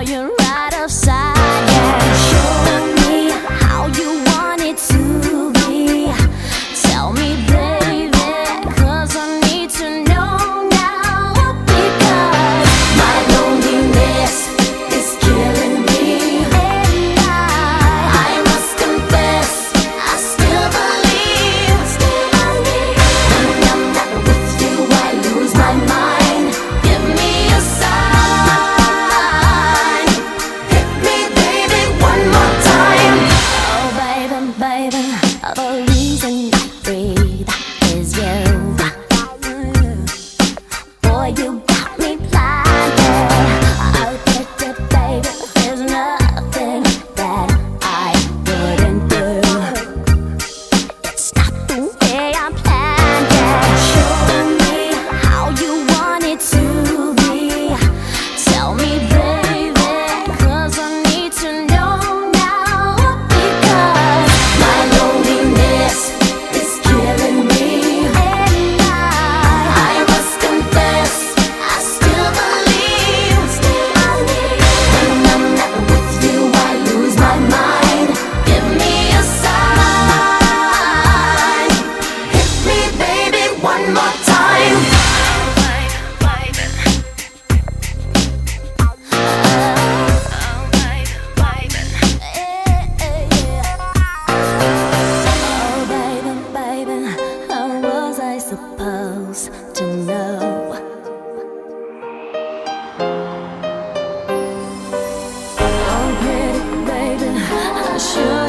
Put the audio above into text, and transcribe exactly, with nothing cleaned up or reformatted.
you're right upside down. Show me how you want it to be. Tell me, baby, 'cause I need to know now. Because my loneliness is killing me, and I, I must confess, I still believe, still believe. When I'm not with you, I lose my mind. Give me a sign. Hit me, baby, one more time. Oh, baby, baby, the reason I breathe is you. Boy, you got me blinded. Oh, baby, baby, there's nothing that I wouldn't do. It's not the way I planned it. Show me how you want it to be. Tell me, baby, 'cause I need to know now. Because my loneliness is killing me, and I, I must confess, I still believe, still believe. When I'm not with you, I lose my mind. Give me a sign. Hit me, baby, one more time. Oh, baby, baby, how was I supposed to know? Oh, pretty baby, I should